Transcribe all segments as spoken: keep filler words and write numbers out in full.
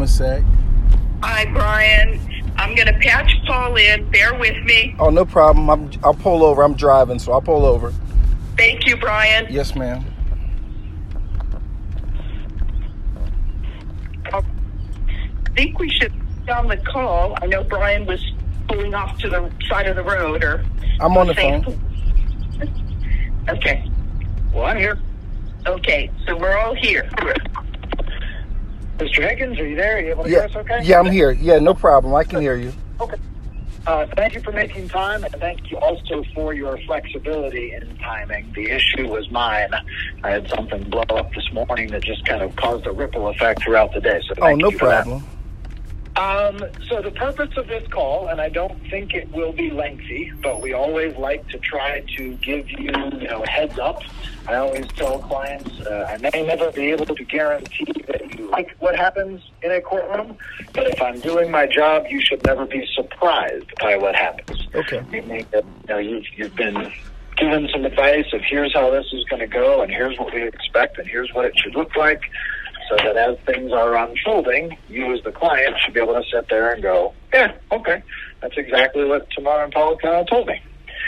Miss Sack. Hi, Brian. I'm going to patch Paul in. Bear with me. Oh, no problem. I'm, I'll pull over. I'm driving, so I'll pull over. Thank you, Brian. Yes, ma'am. I think we should be on the call. I know Brian was pulling off to the side of the road. or. I'm on the phone. Okay. Well, I'm here. Okay, so we're all here. Mister Higgins, are you there? Are you able to Yeah, hear us okay? yeah, I'm here. Yeah, no problem. I can hear you. Okay. Uh, thank you for making time, and thank you also for your flexibility in timing. The issue was mine. I had something blow up this morning that just kind of caused a ripple effect throughout the day. So thank Oh, no you for that. problem. Um, so the purpose of this call, and I don't think it will be lengthy, but we always like to try to give you, you know, a heads up. I always tell clients, uh, I may never be able to guarantee that you like what happens in a courtroom, but if I'm doing my job, you should never be surprised by what happens. Okay. Meaning that, you know, you've, you've been given some advice of here's how this is going to go, and here's what we expect, and here's what it should look like. So that as things are unfolding, you as the client should be able to sit there and go, yeah, okay, that's exactly what Tamara and Paul kind of told me.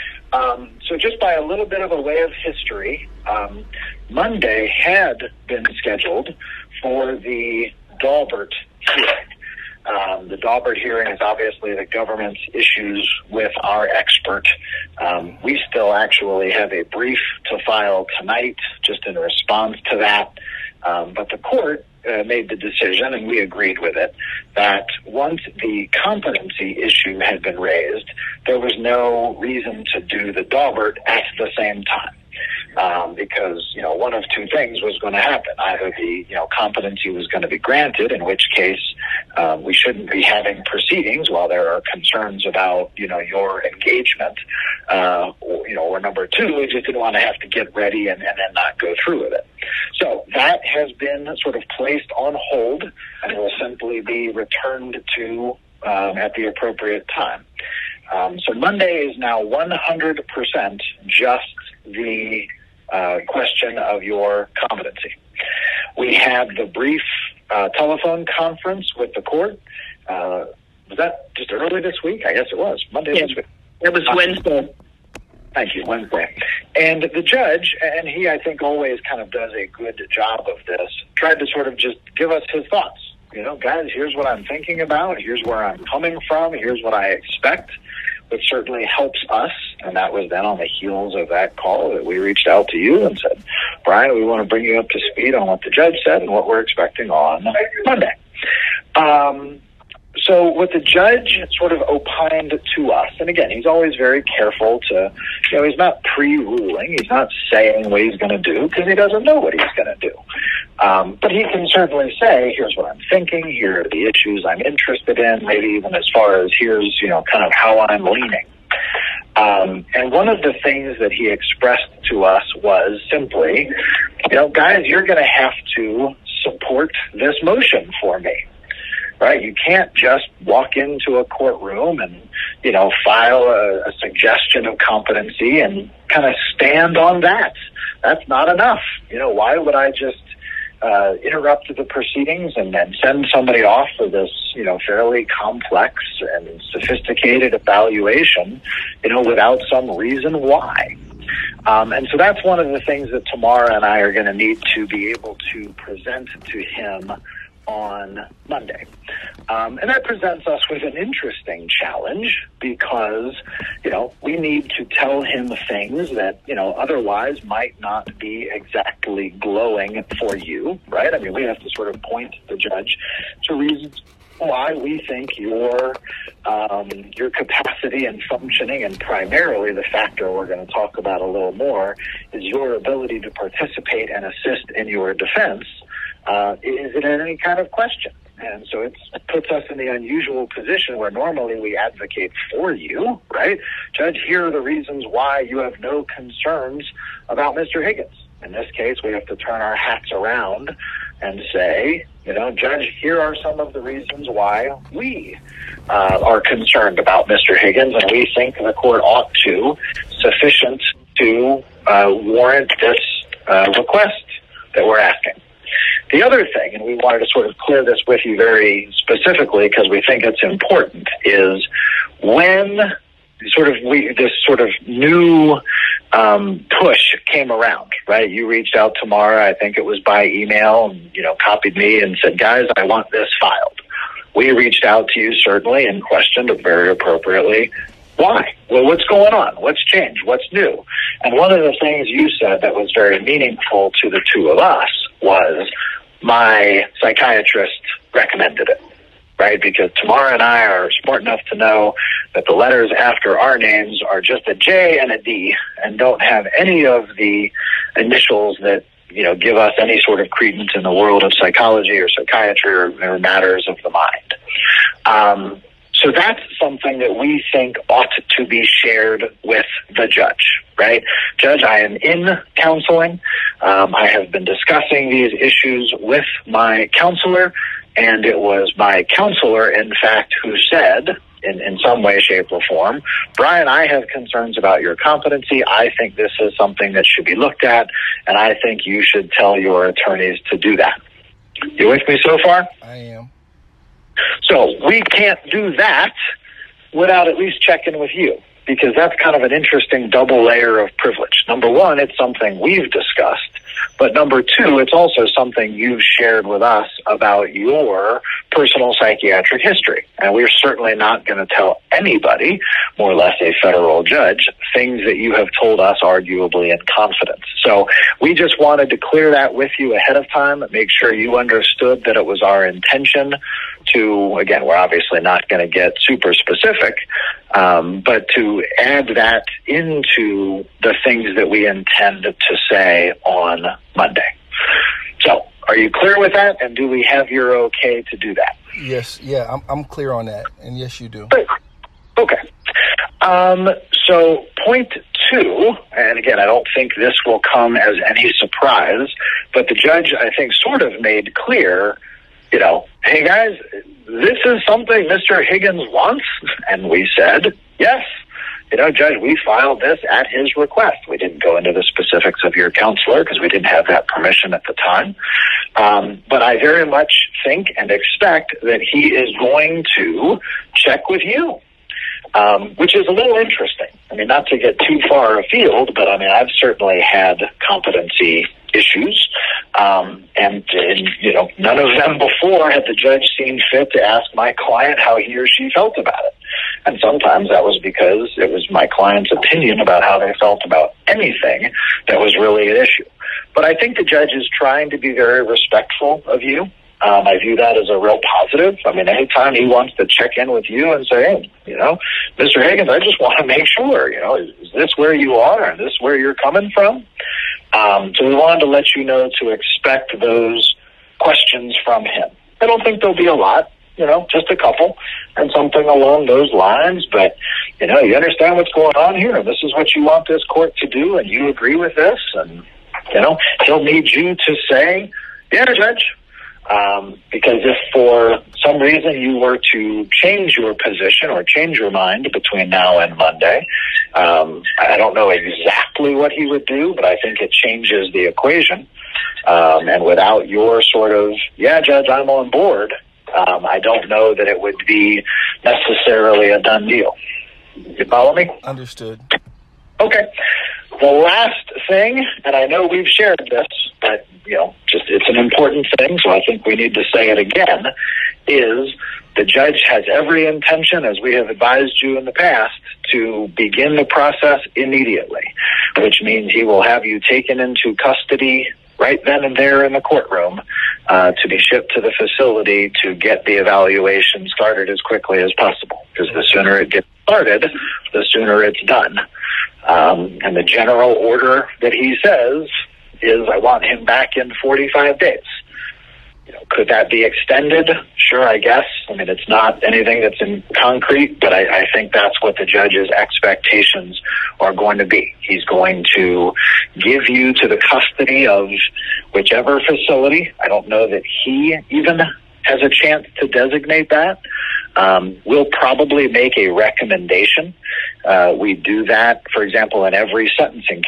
Um, so just by a little bit of a way of history, um, Monday had been scheduled for the Daubert hearing. Um, the Daubert hearing is obviously the government's issues with our expert. Um, we still actually have a brief to file tonight just in response to that. Um, but the court uh, made the decision, and we agreed with it, that once the competency issue had been raised, there was no reason to do the Daubert at the same time. Um, because, you know, one of two things was going to happen. Either the, you know, competency was going to be granted, in which case um, we shouldn't be having proceedings while there are concerns about, you know, your engagement. Uh, or, you know, or number two, we just didn't want to have to get ready and, and then not go through with it. So that has been sort of placed on hold and will simply be returned to um, at the appropriate time. Um, so Monday is now one hundred percent just the uh, question of your competency. We had the brief uh, telephone conference with the court. Uh, was that just early this week? I guess it was. Monday Yeah. this week. It was Wednesday. Thank you, Wednesday. And the judge, and he, I think, always kind of does a good job of this, tried to sort of just give us his thoughts. You know, guys, here's what I'm thinking about. Here's where I'm coming from. Here's what I expect, which certainly helps us. And that was then on the heels of that call that we reached out to you and said, Brian, we want to bring you up to speed on what the judge said and what we're expecting on Monday. Um, so what the judge sort of opined to us, and again, he's always very careful to, you know, he's not pre-ruling. He's not saying what he's going to do because he doesn't know what he's going to do. Um, but he can certainly say, here's what I'm thinking, here are the issues I'm interested in, maybe even as far as here's, you know, kind of how I'm leaning. Um, and one of the things that he expressed to us was simply, you know, guys, you're going to have to support this motion for me, right? You can't just walk into a courtroom and, you know, file a, a suggestion of competency and kind of stand on that. That's not enough. You know, why would I just Uh, interrupt the proceedings and then send somebody off for this, you know, fairly complex and sophisticated evaluation, you know, without some reason why. Um, and so that's one of the things that Tamara and I are going to need to be able to present to him on Monday. Um, and that presents us with an interesting challenge because, you know, we need to tell him things that, you know, otherwise might not be exactly glowing for you, right? I mean, we have to sort of point the judge to reasons why we think your um, your capacity and functioning, and primarily the factor we're going to talk about a little more, is your ability to participate and assist in your defense. Uh, is it in any kind of question? And so it's, it puts us in the unusual position where normally we advocate for you, right? Judge, here are the reasons why you have no concerns about Mister Higgins. In this case, we have to turn our hats around and say, you know, Judge, here are some of the reasons why we uh, are concerned about Mister Higgins, and we think the court ought to, sufficient to uh, warrant this uh, request that we're asking. the other thing, and we wanted to sort of clear this with you very specifically because we think it's important, is when sort of we this sort of new um, push came around, right? You reached out to Mara, I think it was by email, and, you know, copied me and said, guys, I want this filed. We reached out to you, certainly, and questioned it very appropriately. Why? Well, what's going on? What's changed? What's new? And one of the things you said that was very meaningful to the two of us was my psychiatrist recommended it, right? Because Tamara and I are smart enough to know that the letters after our names are just a J and a D and don't have any of the initials that, you know, give us any sort of credence in the world of psychology or psychiatry or, or matters of the mind. Um, So that's something that we think ought to be shared with the judge, right? Judge, I am in counseling. Um, I have been discussing these issues with my counselor, and it was my counselor, in fact, who said, in, in some way, shape, or form, Brian, I have concerns about your competency. I think this is something that should be looked at, and I think you should tell your attorneys to do that. You with me so far? I am. So we can't do that without at least checking with you, because that's kind of an interesting double layer of privilege. Number one, it's something we've discussed. But number two, it's also something you've shared with us about your personal psychiatric history. And we're certainly not going to tell anybody, more or less a federal judge, things that you have told us arguably in confidence. So we just wanted to clear that with you ahead of time, make sure you understood that it was our intention to, again, we're obviously not going to get super specific, um, but to add that into the things that we intend to say on Monday. So are you clear with that? And do we have your okay to do that? Yes. Yeah, I'm, I'm clear on that. And yes, you do. Great. Okay. Um, so point two, and again, I don't think this will come as any surprise, but the judge, I think, sort of made clear, you know, hey guys, this is something Mister Higgins wants. And we said, yes. You know, Judge, we filed this at his request. We didn't go into the specifics of your counselor because we didn't have that permission at the time. Um, but I very much think and expect that he is going to check with you, um, which is a little interesting. I mean, not to get too far afield, but I mean, I've certainly had competency issues. Um, and, and, you know, none of them before had the judge seen fit to ask my client how he or she felt about it. And sometimes that was because it was my client's opinion about how they felt about anything that was really an issue. But I think the judge is trying to be very respectful of you. Um, I view that as a real positive. I mean, anytime he wants to check in with you and say, hey, you know, Mister Higgins, I just want to make sure, you know, is, is this where you are? Is this where you're coming from? Um, so we wanted to let you know to expect those questions from him. I don't think there'll be a lot, you know, just a couple and something along those lines. But, you know, you understand what's going on here. This is what you want this court to do, and you agree with this. And, you know, he'll need you to say, yeah, Judge. Um, because if for some reason you were to change your position or change your mind between now and Monday, um, I don't know exactly what he would do, but I think it changes the equation. Um, and without your sort of, yeah, Judge, I'm on board, um, I don't know that it would be necessarily a done deal. You follow me? Understood. Okay. The last thing, and I know we've shared this, but, you know, just it's an important thing, so I think we need to say it again, is the judge has every intention, as we have advised you in the past, to begin the process immediately, which means he will have you taken into custody right then and there in the courtroom uh, to be shipped to the facility to get the evaluation started as quickly as possible, because the sooner it gets started, the sooner it's done. Um, and the general order that he says is, I want him back in forty-five days. You know, could that be extended? Sure, I guess. I mean, it's not anything that's in concrete, but I, I think that's what the judge's expectations are going to be. He's going to give you to the custody of whichever facility. I don't know that he even has a chance to designate that. Um, we'll probably make a recommendation. Uh, we do that, for example, in every sentencing case.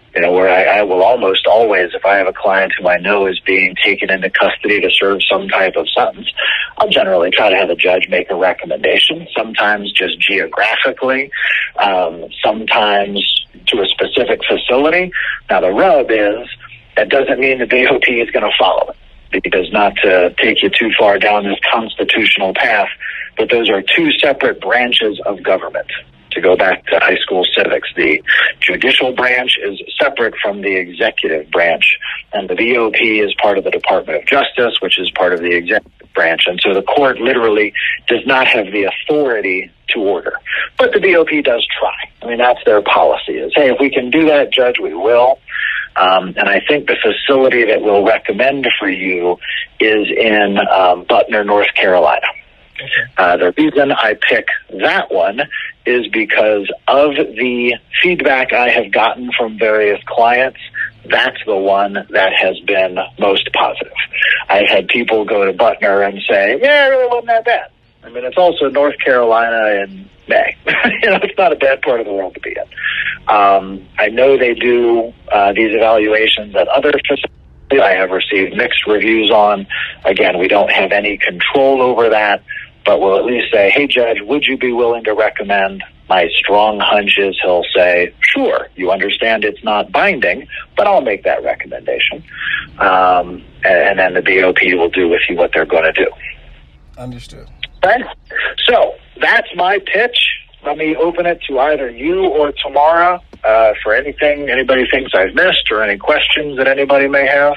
you know, where I, I will almost always, if I have a client who I know is being taken into custody to serve some type of sentence, I'll generally try to have a judge make a recommendation, sometimes just geographically, um, sometimes to a specific facility. Now, the rub is that doesn't mean the B O P is going to follow it, because not to take you too far down this constitutional path, but those are two separate branches of government. To go back to high school civics, the judicial branch is separate from the executive branch, and the B O P is part of the Department of Justice, which is part of the executive branch. And so the court literally does not have the authority to order. But the B O P does try. I mean, that's their policy is, hey, if we can do that, Judge, we will. Um, and I think the facility that we'll recommend for you is in um, Butner, North Carolina. Okay. Uh, the reason I pick that one is because of the feedback I have gotten from various clients. That's the one that has been most positive. I've had people go to Butner and say, yeah, it really wasn't that bad. I mean, it's also North Carolina in May. You know, it's not a bad part of the world to be in. Um, I know they do uh, these evaluations at other facilities. I have received mixed reviews on. Again, we don't have any control over that, but we'll at least say, hey, Judge, would you be willing to recommend? My strong hunch is he'll say, sure, you understand it's not binding, but I'll make that recommendation. Um, and, and then the B O P will do with you what they're going to do. Understood. Okay? So that's my pitch. Let me open it to either you or Tamara uh, for anything anybody thinks I've missed or any questions that anybody may have.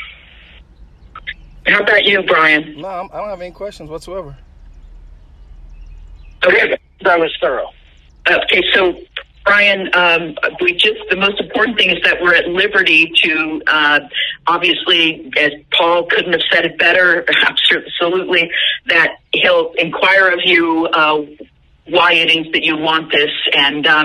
How about you, Brian? No, I'm, I don't have any questions whatsoever. Okay, that was thorough. Okay, so Brian, um, we just the most important thing is that we're at liberty to uh, obviously, as Paul couldn't have said it better, absolutely, that he'll inquire of you uh, why it is that you want this, and um,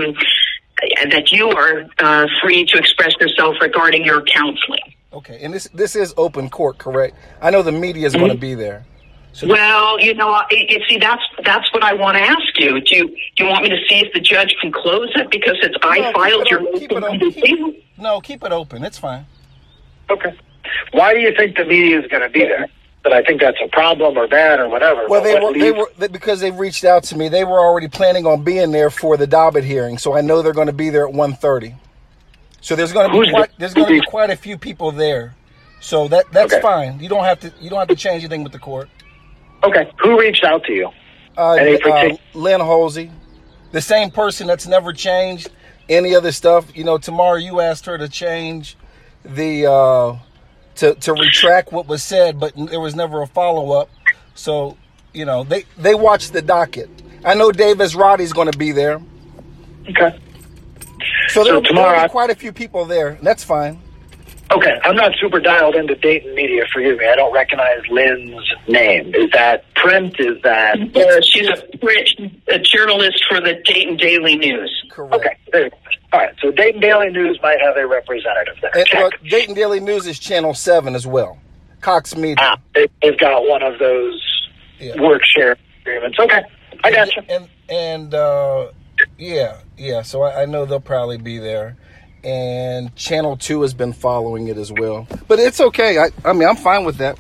that you are uh, free to express yourself regarding your counseling. Okay, and this this is open court, correct? I know the media is mm-hmm. going to be there. So well, you know, you see, that's that's what I want to ask you. Do you, do you want me to see if the judge can close it because it's no, I filed your keep it open. Keep, no, keep it open. It's fine. Okay. Why do you think the media is going to be there? That I think that's a problem or bad or whatever. Well, they were, they were they, because they reached out to me. They were already planning on being there for the Dobbit hearing, so I know they're going to be there at one thirty. So there's going to be quite, there's going to be quite a few people there. So that that's okay. Fine. You don't have to you don't have to change anything with the court. Okay. Who reached out to you? Uh, uh, Lynn Halsey, the same person that's never changed any other stuff. You know, Tamara, you asked her to change the, uh, to, to retract what was said, but there was never a follow-up. So, you know, they, they watched the docket. I know Davis Roddy's going to be there. Okay. So, so there are quite a few people there. That's fine. Okay, I'm not super dialed into Dayton media, forgive me. I don't recognize Lynn's name. Is that print? Is that... Uh, she's a, a journalist for the Dayton Daily News. Correct. Okay, there you go. All right, so Dayton Daily News might have a representative there. And, uh, Dayton Daily News is Channel seven as well. Cox Media. Ah, they, they've got one of those yeah. work share agreements. Okay, I got you. And, and uh, yeah, yeah, so I, I know they'll probably be there. And Channel two has been following it as well. But it's okay. I, I mean, I'm fine with that.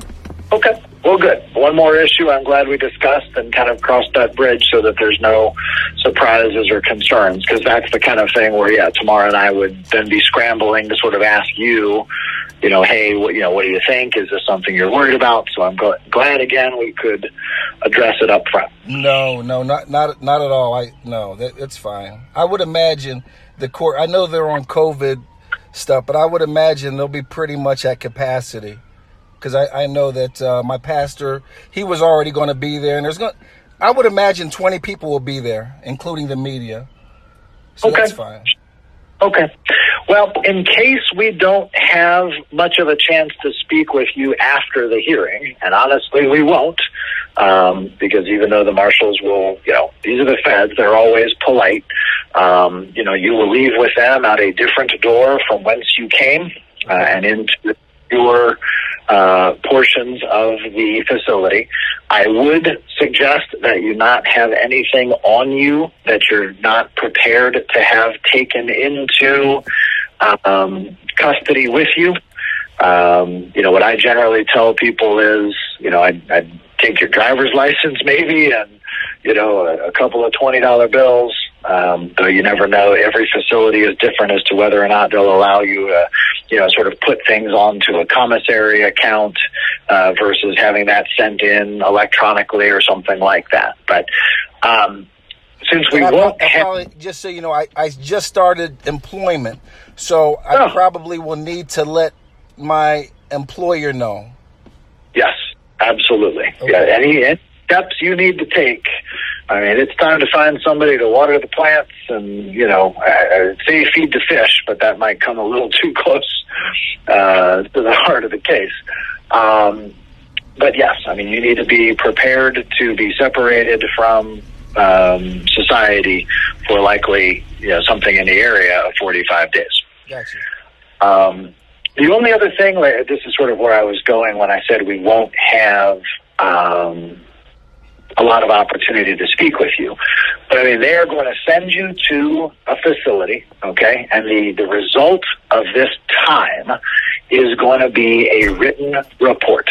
Okay. Well, good. One more issue I'm glad we discussed and kind of crossed that bridge so that there's no surprises or concerns, because that's the kind of thing where, yeah, Tamara and I would then be scrambling to sort of ask you, you know, hey, what, you know, what do you think? Is this something you're worried about? So I'm gl- glad, again, we could address it up front. No, no, not not not at all. I No, that, it's fine. I would imagine the court, I know they're on COVID stuff, but I would imagine they'll be pretty much at capacity. Because I, I know that uh, my pastor, he was already going to be there. And there's going I would imagine twenty people will be there, including the media. So okay. That's fine. Okay. Well, in case we don't have much of a chance to speak with you after the hearing, and honestly we won't, um, because even though the marshals will, you know, these are the feds, they're always polite. Um, you know, you will leave with them out a different door from whence you came uh, and into your uh, portions of the facility. I would suggest that you not have anything on you that you're not prepared to have taken into um, custody with you. Um, you know, what I generally tell people is, you know, I'd, I'd take your driver's license maybe and, you know, a, a couple of twenty dollar bills. Um, though you never know, every facility is different as to whether or not they'll allow you to, you know, sort of put things onto a commissary account uh, versus having that sent in electronically or something like that. But um, since we I, won't I, I have... probably, just so you know, I, I just started employment, so I Oh. probably will need to let my employer know. Yes, absolutely. Okay. Yeah, any, any steps you need to take. I mean, it's time to find somebody to water the plants and, you know, uh, say feed the fish, but that might come a little too close uh, to the heart of the case. Um, but yes, I mean, you need to be prepared to be separated from um, society for likely, you know, something in the area of forty-five days. Gotcha. Um, the only other thing, like, this is sort of where I was going when I said we won't have um, a lot of opportunity to speak with you. But I mean, they are going to send you to a facility, okay? And the, the result of this time is going to be a written report.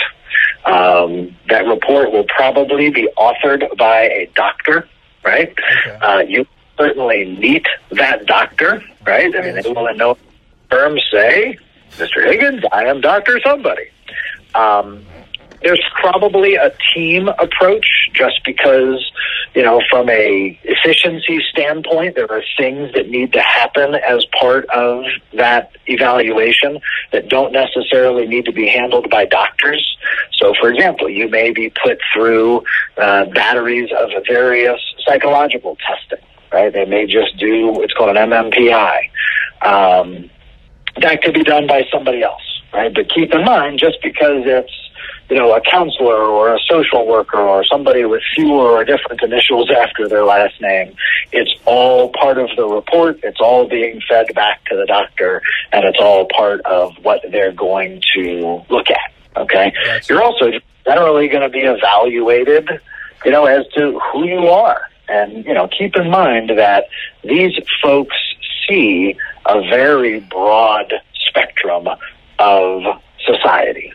Um, that report will probably be authored by a doctor, right? Okay. Uh, you certainly meet that doctor, right? I mean, they will in no terms say, Mister Higgins, I am Doctor Somebody. Um, there's probably a team approach just because, you know, from a efficiency standpoint, there are things that need to happen as part of that evaluation that don't necessarily need to be handled by doctors. So, for example, you may be put through uh, batteries of various psychological testing, right? They may just do what's called an M M P I. Um, that could be done by somebody else, right? But keep in mind, just because it's, you know, a counselor or a social worker or somebody with fewer or different initials after their last name, it's all part of the report. It's all being fed back to the doctor, and it's all part of what they're going to look at, okay? Gotcha. You're also generally going to be evaluated, you know, as to who you are. And, you know, keep in mind that these folks see a very broad spectrum of society.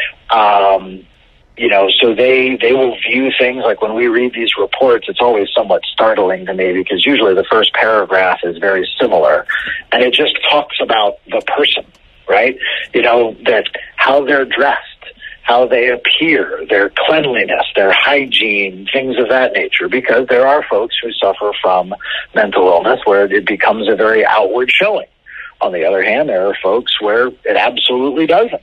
Um, you know, so they, they will view things like when we read these reports, it's always somewhat startling to me because usually the first paragraph is very similar and it just talks about the person, right? You know, that how they're dressed, how they appear, their cleanliness, their hygiene, things of that nature, because there are folks who suffer from mental illness where it becomes a very outward showing. On the other hand, there are folks where it absolutely doesn't.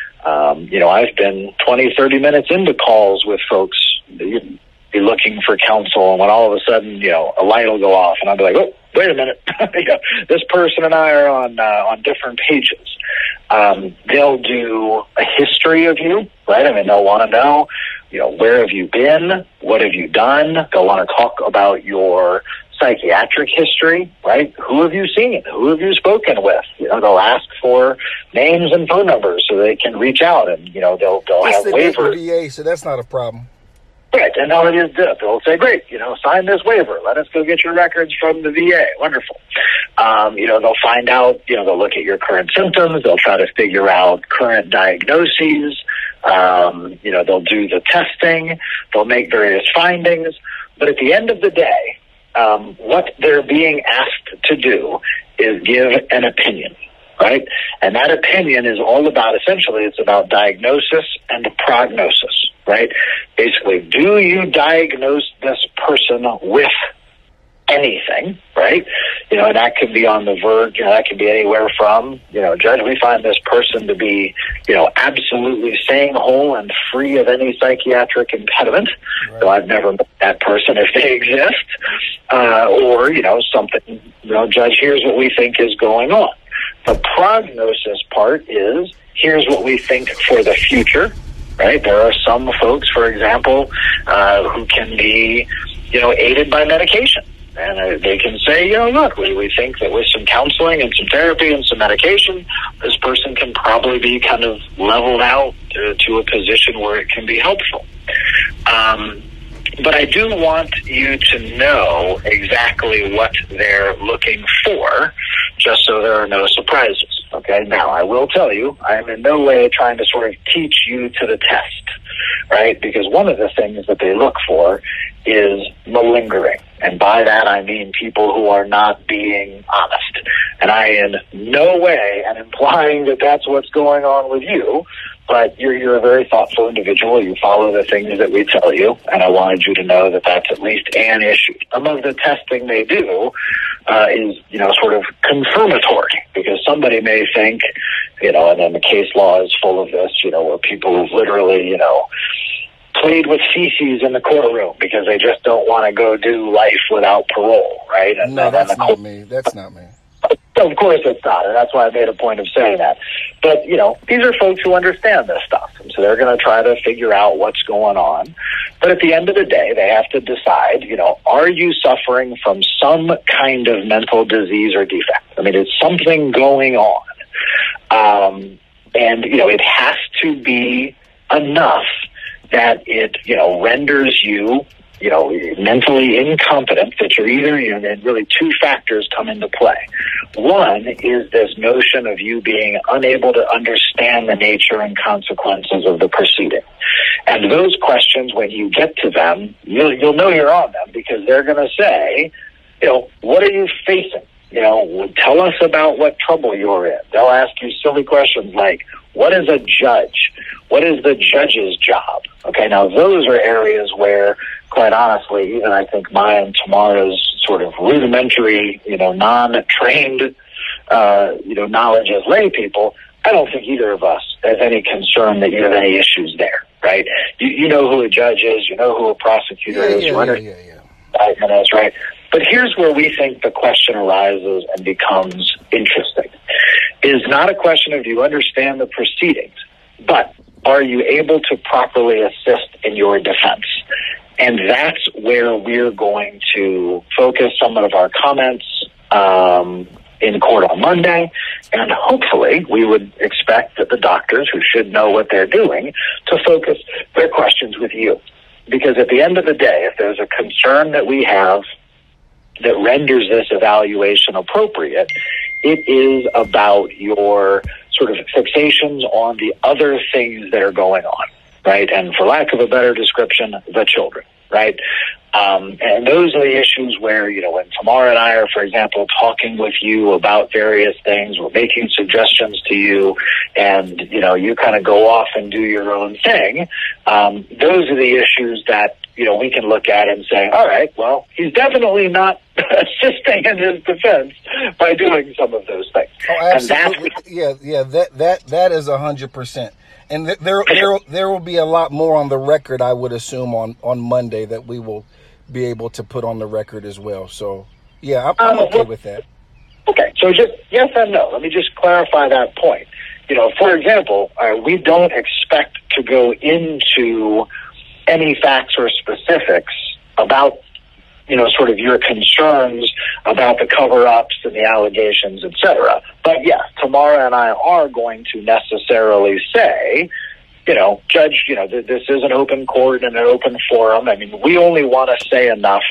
Um, you know, I've been twenty, thirty minutes into calls with folks be looking for counsel, and when all of a sudden, you know, a light will go off, and I'll be like, oh, wait a minute. You know, this person and I are on uh, on different pages. Um, they'll do a history of you, right? I mean, they'll want to know, you know, where have you been? What have you done? They'll want to talk about your psychiatric history, right? Who have you seen? Who have you spoken with? You know, they'll ask for names and phone numbers so they can reach out, and, you know, they'll they'll It's have the waivers. V A, so that's not a problem. Right, and all it is, this. They'll say, great, you know, sign this waiver. Let us go get your records from the V A. Wonderful. Um, you know, they'll find out, you know, they'll look at your current symptoms. They'll try to figure out current diagnoses. Um, you know, they'll do the testing. They'll make various findings. But at the end of the day, um, what they're being asked to do is give an opinion, right? And that opinion is all about, essentially, it's about diagnosis and prognosis. Right? Basically, do you diagnose this person with anything, right? You know, and that could be on the verge, you know, that could be anywhere from, you know, Judge, we find this person to be, you know, absolutely sane, whole, and free of any psychiatric impediment. Right. So I've never met that person if they exist. Uh, or, you know, something, you know, Judge, here's what we think is going on. The prognosis part is, here's what we think for the future. Right? There are some folks, for example, uh, who can be, you know, aided by medication. And uh, they can say, you know, look, we, we think that with some counseling and some therapy and some medication, this person can probably be kind of leveled out to, to a position where it can be helpful. Um, but I do want you to know exactly what they're looking for just so there are no surprises. Okay, now I will tell you, I am in no way trying to sort of teach you to the test, right? Because one of the things that they look for is malingering. And by that I mean people who are not being honest. And I in no way am implying that that's what's going on with you, but you're, you're a very thoughtful individual. You follow the things that we tell you, and I wanted you to know that that's at least an issue. Some of the testing they do uh, is, you know, sort of confirmatory, because somebody may think, you know, and then the case law is full of this, you know, where people who've literally, you know, played with feces in the courtroom because they just don't want to go do life without parole, right? And, no, and that's the not court- me. That's not me. Of course it's not, and that's why I made a point of saying that. But, you know, these are folks who understand this stuff, and so they're going to try to figure out what's going on. But at the end of the day, they have to decide, you know, are you suffering from some kind of mental disease or defect? I mean, it's something going on. Um, and, you know, it has to be enough that it, you know, renders you, you know, mentally incompetent, that you're either, you know, and really two factors come into play. One is this notion of you being unable to understand the nature and consequences of the proceeding. And those questions, when you get to them, you'll, you'll know you're on them, because they're going to say, you know, what are you facing? You know, tell us about what trouble you're in. They'll ask you silly questions like, what is a judge? What is the judge's job? Okay, now those are areas where, quite honestly, even I think my and Tamara's sort of rudimentary, you know, non-trained, uh, you know, knowledge as lay people, I don't think either of us has any concern that you have any issues there, right? You, you know who a judge is, you know who a prosecutor Yeah, is, yeah, you yeah, understand yeah, yeah. that's right. But here's where we think the question arises and becomes interesting. It is not a question of do you understand the proceedings, but are you able to properly assist in your defense? And that's where we're going to focus some of our comments um, in court on Monday. And hopefully we would expect that the doctors, who should know what they're doing, to focus their questions with you. Because at the end of the day, if there's a concern that we have that renders this evaluation appropriate, it is about your sort of fixations on the other things that are going on, right? And for lack of a better description, the children, right? Um, and those are the issues where, you know, when Tamara and I are, for example, talking with you about various things, we're making suggestions to you, and, you know, you kind of go off and do your own thing. Um, those are the issues that, you know, we can look at and say, all right, well, he's definitely not assisting in his defense by doing some of those things. Oh, absolutely. And yeah, yeah, that that that is a hundred percent. And th- there there there will be a lot more on the record, I would assume, on, on Monday that we will be able to put on the record as well. So, yeah, I'm, I'm okay with that. Okay, so just yes and no. Let me just clarify that point. You know, for example, uh, we don't expect to go into any facts or specifics about, you know, sort of your concerns about the cover-ups and the allegations, et cetera. But yes, Tamara and I are going to necessarily say, you know, Judge, you know, th- this is an open court and an open forum. I mean, we only want to say enough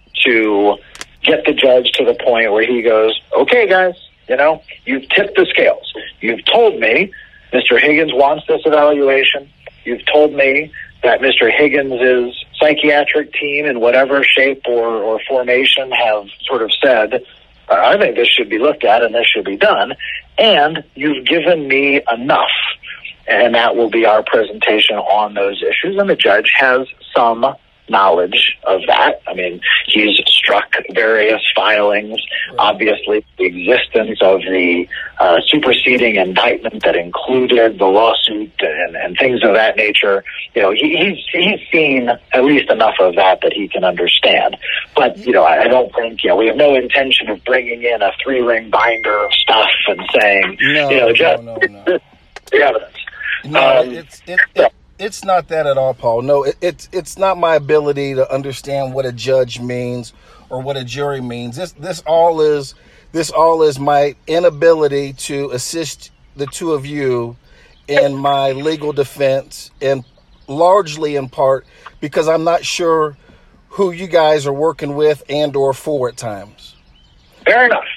to get the judge to the point where he goes, okay, guys, you know, you've tipped the scales. You've told me Mister Higgins wants this evaluation. You've told me that Mister Higgins' psychiatric team, in whatever shape or, or formation, have sort of said, I think this should be looked at and this should be done. And you've given me enough. And that will be our presentation on those issues. And the judge has some knowledge of that. I mean, he's struck various filings, right. Obviously the existence of the uh, superseding indictment that included the lawsuit and, and things of that nature. You know, he, he's he's seen at least enough of that that he can understand. But, you know, I, I don't think, you know, we have no intention of bringing in a three-ring binder of stuff and saying, no, you know, no, just no, no. the evidence. No, um, it's it, it, it's not that at all, Paul. No, it, it's it's not my ability to understand what a judge means or what a jury means. This this all is this all is my inability to assist the two of you in my legal defense, and largely in part because I'm not sure who you guys are working with and or for at times. Fair enough.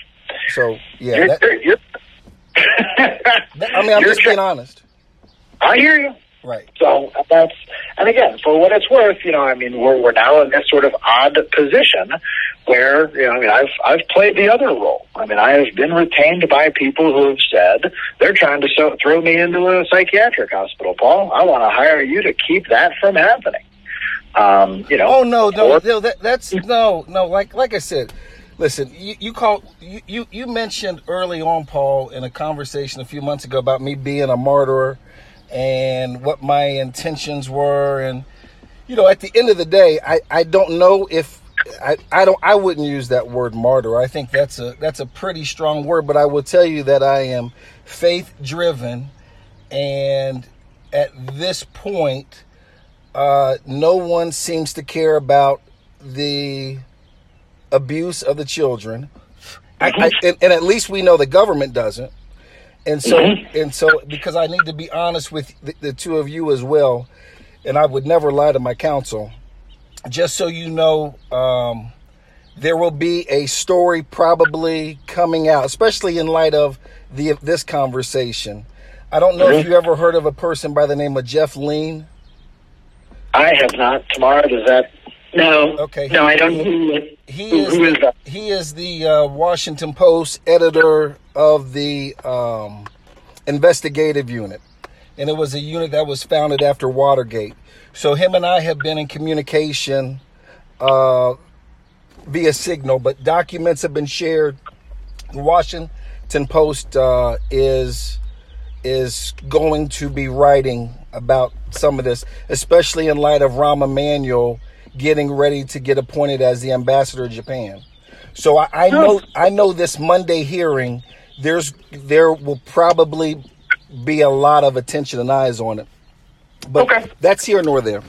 So yeah, You're, that, you're, you're that, I mean, I'm you're just being honest. I hear you. Right. So that's, and again, for what it's worth, you know, I mean, we're we're now in this sort of odd position where, you know, I mean, I've I've played the other role. I mean, I have been retained by people who have said they're trying to so, throw me into a psychiatric hospital. Paul, I want to hire you to keep that from happening. Um, you know. Oh no, no, or, no. That, that's no, no. Like like I said, listen. You you call you, you you mentioned early on, Paul, in a conversation a few months ago about me being a martyr and what my intentions were, and you know, at the end of the day, I, I don't know if I, I don't I wouldn't use that word martyr. I think that's a that's a pretty strong word, but I will tell you that I am faith driven, and at this point, uh, no one seems to care about the abuse of the children, I, I, and, and at least we know the government doesn't. And so, mm-hmm. and so, because I need to be honest with the, the two of you as well, and I would never lie to my counsel, just so you know, um, there will be a story probably coming out, especially in light of the this conversation. I don't know mm-hmm. if you ever heard of a person by the name of Jeff Lean. I have not. Tamara, does that? No. Okay. No, I don't know. He who, is, who is that? He is the uh, Washington Post editor of the um, investigative unit. And it was a unit that was founded after Watergate. So him and I have been in communication uh, via Signal, but documents have been shared. The Washington Post uh, is is going to be writing about some of this, especially in light of Rahm Emanuel getting ready to get appointed as the ambassador to Japan. So I, I know I know this Monday hearing, there's there will probably be a lot of attention and eyes on it. But okay. That's here nor there.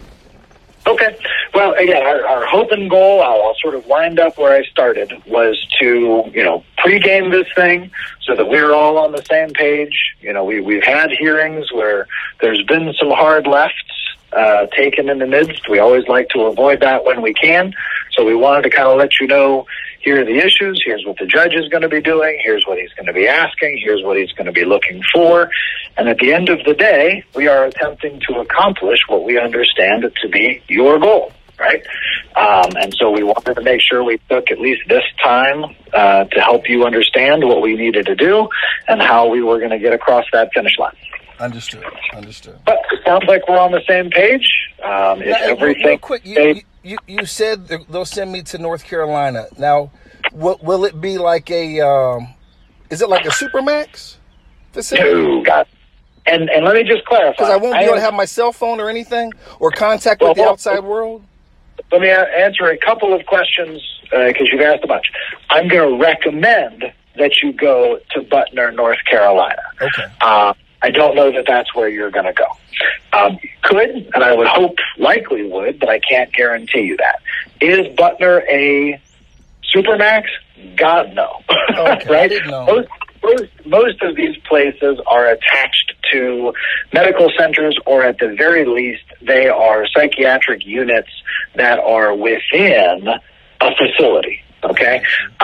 Okay. Well, again, our, our hope and goal, I'll, I'll sort of wind up where I started, was to, you know, pregame this thing so that we're all on the same page. You know, we, we've had hearings where there's been some hard lefts uh, taken in the midst. We always like to avoid that when we can. So we wanted to kind of let you know, here are the issues, here's what the judge is going to be doing, here's what he's going to be asking, here's what he's going to be looking for. And at the end of the day, we are attempting to accomplish what we understand it to be your goal, right? Um, and so we wanted to make sure we took at least this time uh, to help you understand what we needed to do and how we were going to get across that finish line. Understood. Understood. But it sounds like we're on the same page. Um, if now, everything... Real quick, you, you, you, you said they'll send me to North Carolina. Now, will, will it be like a... Um, is it like a Supermax facility? No, God. And, and let me just clarify. Because I won't be I able to have my cell phone or anything or contact well, with the well, outside world? Let me answer a couple of questions because uh, you've asked a bunch. I'm going to recommend that you go to Butner, North Carolina. Okay. Uh, I don't know that that's where you're going to go. Um, could, and I would hope likely would, but I can't guarantee you that. Is Butner a Supermax? God, no. Okay, right? I didn't know. Most, most, most of these places are attached to medical centers, or at the very least, they are psychiatric units that are within a facility. Okay?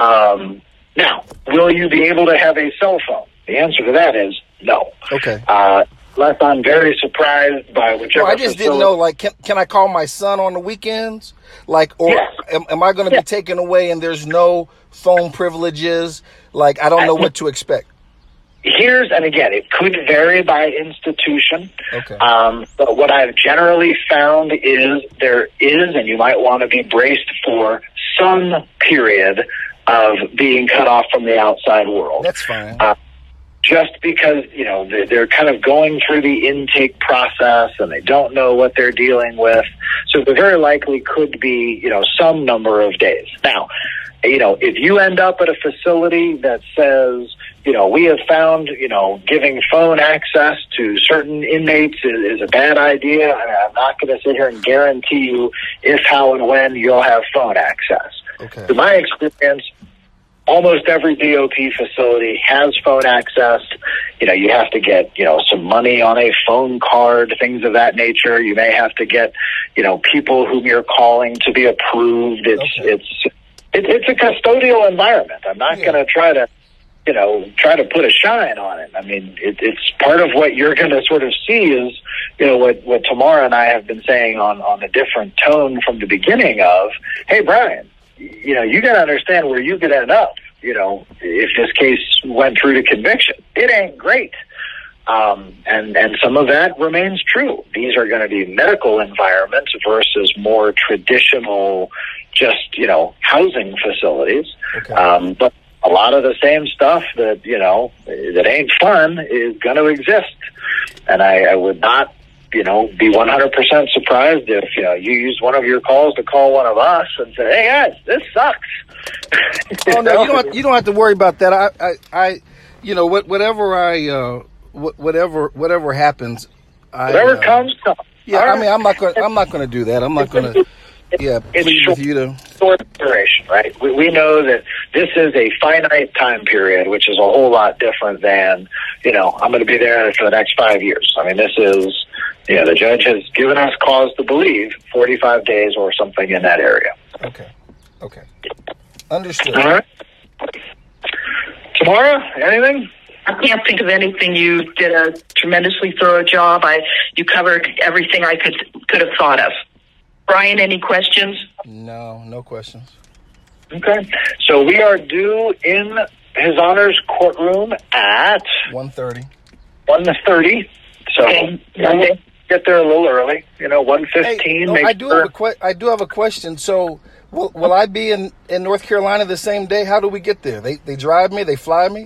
Um, now, will you be able to have a cell phone? The answer to that is no. Okay. Uh, unless I'm very surprised by whichever. Well, I just facility. didn't know. Like, can can I call my son on the weekends? Like, or yes. am, am I going to yes. be taken away and there's no phone privileges? Like, I don't know what to expect. Here's, and again, it could vary by institution. Okay. Um, but what I've generally found is there is, and you might want to be braced for, some period of being cut off from the outside world. That's fine. Uh, just because, you know, they're, they're kind of going through the intake process and they don't know what they're dealing with. So there very likely could be, you know, some number of days. Now, you know, if you end up at a facility that says, you know, we have found, you know, giving phone access to certain inmates is, is a bad idea, I mean, I'm not going to sit here and guarantee you if, how, and when you'll have phone access. Okay. In my experience, almost every B O P facility has phone access. You know, you have to get, you know, some money on a phone card, things of that nature. You may have to get, you know, people whom you're calling to be approved. It's, okay. it's, it, it's a custodial environment. I'm not yeah. going to try to you know, try to put a shine on it. I mean, it, it's part of what you're going to sort of see is, you know, what, what Tamara and I have been saying on, on a different tone from the beginning of, hey, Brian, you know, you got to understand where you could end up, you know, if this case went through to conviction. It ain't great. Um, and, and some of that remains true. These are going to be medical environments versus more traditional, just, you know, housing facilities. Okay. Um, but a lot of the same stuff that, you know, that ain't fun is going to exist. And I, I would not, you know, be one hundred percent surprised if, you know, you used one of your calls to call one of us and say, hey, guys, this sucks. Oh, no, you don't have, you don't have to worry about that. I, I, I you know, what, whatever I, uh, whatever, whatever happens, I, whatever uh, comes, comes. Yeah, I mean, I'm not going, I'm not going to do that. I'm not going to. Yeah, it's plead short, with you to short duration, right? We, we know that this is a finite time period, which is a whole lot different than, you know, I'm going to be there for the next five years. I mean, this is, you know, the judge has given us cause to believe forty-five days or something in that area. Okay. Okay. Understood. All right. Tamara, anything? I can't think of anything. You did a tremendously thorough job. I you covered everything I could could have thought of. Brian, any questions? No, no questions. Okay. So we are due in His Honor's courtroom at one thirty. one thirty. So Okay. we'll get there a little early. You know, one fifteen. Hey, no, I do sure. have a que- I do have a question. So will, will I be in, in North Carolina the same day? How do we get there? They they drive me? They fly me?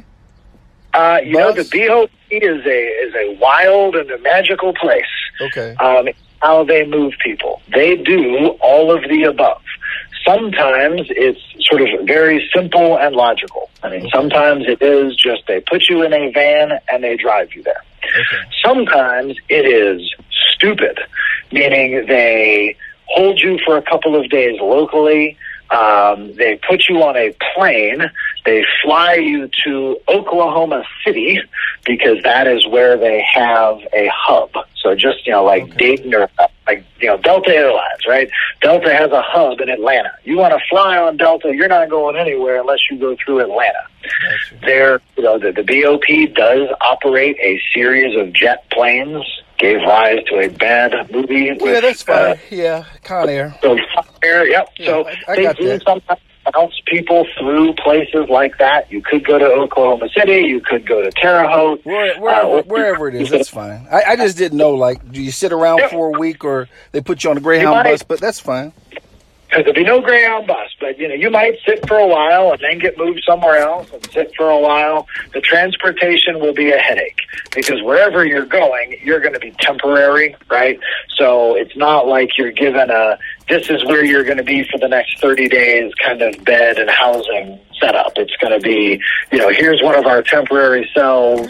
Uh, you Bus? know, the B O P is a is a wild and a magical place. Okay. Um, how they move people. They do all of the above. Sometimes it's sort of very simple and logical. I mean, okay. Sometimes it is just they put you in a van and they drive you there. Okay. Sometimes it is stupid, meaning they hold you for a couple of days locally. Um, they put you on a plane. They fly you to Oklahoma City because that is where they have a hub. So just, you know, like okay. Dayton or like, you know, Delta Airlines, right? Delta has a hub in Atlanta. You want to fly on Delta, you're not going anywhere unless you go through Atlanta. Gotcha. There, you know, the, the B O P does operate a series of jet planes. Gave rise to a bad movie. With, yeah, that's fine. Uh, yeah, Con Air. So Con Air, yep. Yeah, so I, I they got do that. sometimes bounce people through places like that. You could go to Oklahoma City. You could go to Terre Haute. Where, wherever, uh, wherever it is, that's fine. I, I just didn't know, like, do you sit around yep. for a week or they put you on a Greyhound bus? But that's fine. Because there'll be no Greyhound bus, but you know you might sit for a while and then get moved somewhere else and sit for a while. The transportation will be a headache because wherever you're going, you're going to be temporary, right? So it's not like you're given a this is where you're going to be for the next thirty days kind of bed and housing setup. It's going to be, you know, here's one of our temporary cells.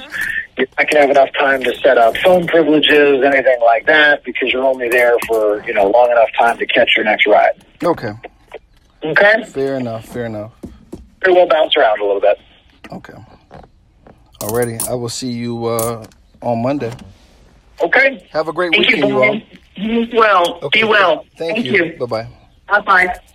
I can have enough time to set up phone privileges, anything like that, because you're only there for, you know, long enough time to catch your next ride. Okay. Okay? Fair enough, fair enough. It will bounce around a little bit. Okay. Alrighty, I will see you uh, on Monday. Okay. Have a great Thank weekend, you, you all. Be well. Okay. Be well. Thank, Thank you. you. Bye-bye. Bye-bye.